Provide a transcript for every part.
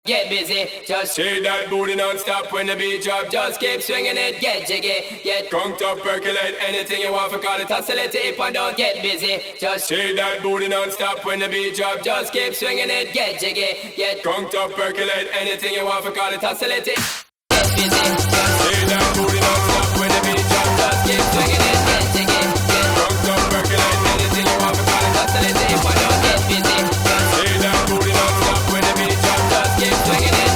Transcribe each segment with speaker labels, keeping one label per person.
Speaker 1: Get busy, just shake that booty non-stop when the beat drop. Just keep swinging it, get jiggy, get conked up, percolate anything you want for call it oscillate if I don't get busy. Just shake that booty non-stop when the beat drop. Just keep swinging it, get jiggy, get conked up, percolate anything you want for call it oscillate. Get busy, just shake that booty non-stop when the beat drop. Just keep swinging it, get jiggy, get conked up, percolate anything you want for call it oscillate if I don't get busy. Just shake that booty non-stop when the beat drop. Just keep swinging it.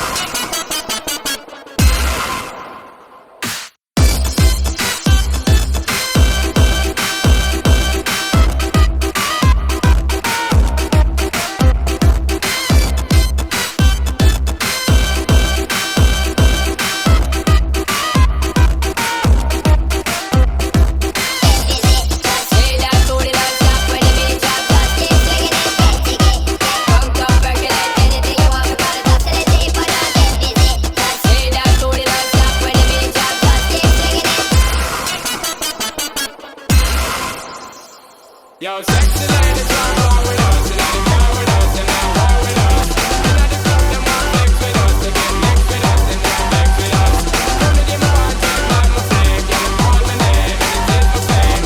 Speaker 1: Yo, sexy ladies, come on with us, and now come with us, and now war with us. In the club, them want flex with us, to get next with us, and now vex with us. From the game, I want to light my flame, get them call my name, and it is my fame.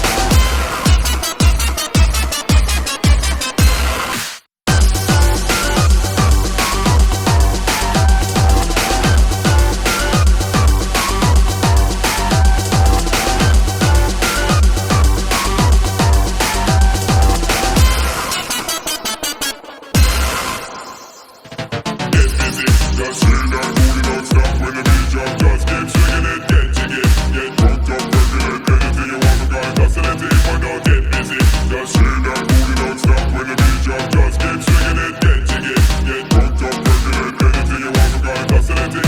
Speaker 2: Just swing that booty non-stop when the beat drop. Just keep swinging it, get jiggy, get drunk up, percolate anything you want to call it oscillate if I don't get busy. Just swing that booty non-stop when the beat drop. Just keep swinging it, get jiggy, get drunk up, percolate anything you want to call it oscillate.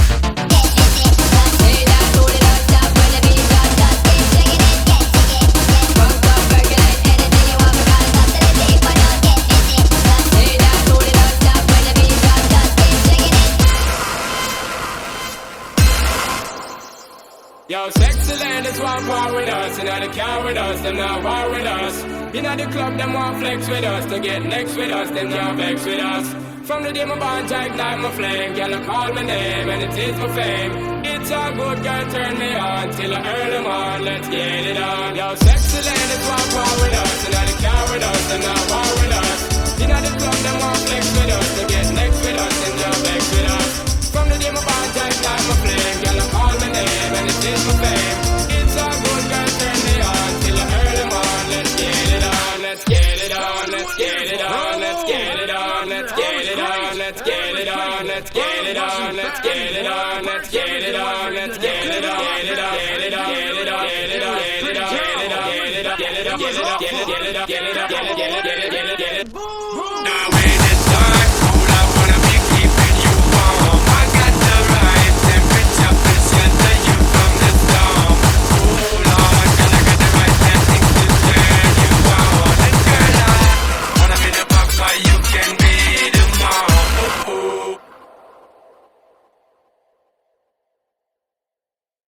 Speaker 1: Yo, sexy ladies want war with us, and they car with us, them not war with us. In the club, them want flex with us, to get next with us, them can't vex with us. From the day my bond, I ignite my flame, girl, I call my name, and it is my fame. It's a good girl, turn me on, till I earn them on, let's get it on. Yo, sexy ladies want war with us, and they car with us, them not war with us. In the club, them want flex with us, to get next with us, them can't vex with us. From the day my bond, I ignite my flame, girl, I call my name, and it is my fame. It's a good girl, turn me on, till I earn them on, let's get it on, let's get it on, let's get it on, let's get it on, let's get it on, let's get it on, let's get it on, let's get it on, let's get it on, let's get it on, get it on, get it on, get it on, get it on, get it on, get it on, get it on, get it on, get it on, get it on, get it on, get it on, get it on, get it on, get it on. Now